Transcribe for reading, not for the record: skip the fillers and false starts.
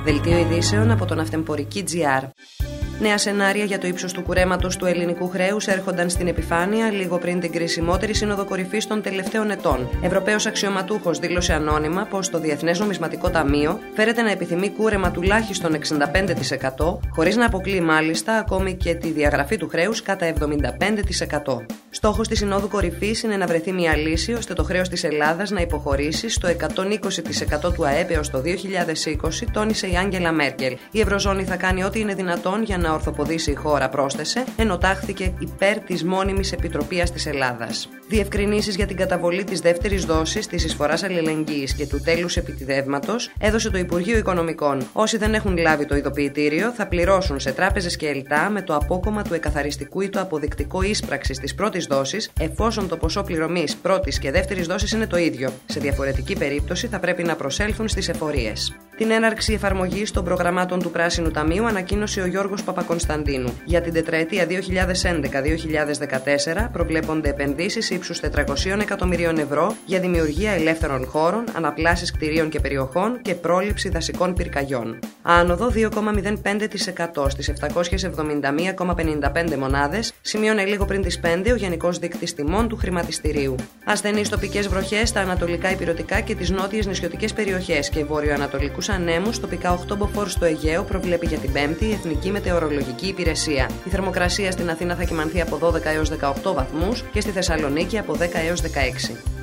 Δελτίο ειδήσεων από τον Αυτεμπορική.gr. Νέα σενάρια για το ύψος του κουρέματος του ελληνικού χρέους έρχονταν στην επιφάνεια λίγο πριν την κρισιμότερη σύνοδο κορυφής των τελευταίων ετών. Ευρωπαίος αξιωματούχος δήλωσε ανώνυμα πως το Διεθνές Νομισματικό Ταμείο φέρεται να επιθυμεί κούρεμα τουλάχιστον 65%, χωρίς να αποκλείει μάλιστα ακόμη και τη διαγραφή του χρέους κατά 75%. Στόχος της Συνόδου Κορυφής είναι να βρεθεί μια λύση ώστε το χρέος της Ελλάδας να υποχωρήσει στο 120% του ΑΕΠ έως το 2020, τόνισε η Άγγελα Μέρκελ. Η Ευρωζώνη θα κάνει ό,τι είναι δυνατόν για να ορθοποδήσει η χώρα, πρόσθεσε, ενώ τάχθηκε υπέρ της μόνιμης επιτροπίας της Ελλάδας. Διευκρινήσεις για την καταβολή της δεύτερης δόσης, της εισφοράς αλληλεγγύης και του τέλους επιτιδεύματος έδωσε το Υπουργείο Οικονομικών. Όσοι δεν έχουν λάβει το ειδοποιητήριο θα πληρώσουν σε τράπεζες και ΕΛΤΑ με το απόκομμα του εκαθαριστικού ή το αποδεικτικό ίσπραξης της πρώτης δόσης, εφόσον το ποσό πληρωμής πρώτης και δεύτερης δόσης είναι το ίδιο. Σε διαφορετική περίπτωση θα πρέπει να προσέλθουν στις εφορίες. Την έναρξη εφαρμογής των προγραμμάτων του Πράσινου Ταμείου ανακοίνωσε ο Γιώργος Παπακονσταντίνου. Για την τετραετία 2011-2014 προβλέπονται επενδύσεις ύψους 400 εκατομμυρίων ευρώ για δημιουργία ελεύθερων χώρων, αναπλάσεις κτηρίων και περιοχών και πρόληψη δασικών πυρκαγιών. Άνοδο 2,05% στις 771,55 μονάδες, σημείωνε λίγο πριν τις 5 ο Γενικός Δείκτης Τιμών του Χρηματιστηρίου. Ασθενείς τοπικές βροχές στα ανατολικά ηπειρωτικά και τις νότιες νησιωτικές περιοχές και βορειοανατολικούς ανέμους, τοπικά 8 μποφόρ στο Αιγαίο, προβλέπει για την Πέμπτη η Εθνική Μετεωρολογική Υπηρεσία. Η θερμοκρασία στην Αθήνα θα κυμανθεί από 12 έως 18 βαθμούς και στη Θεσσαλονίκη από 10 έως 16.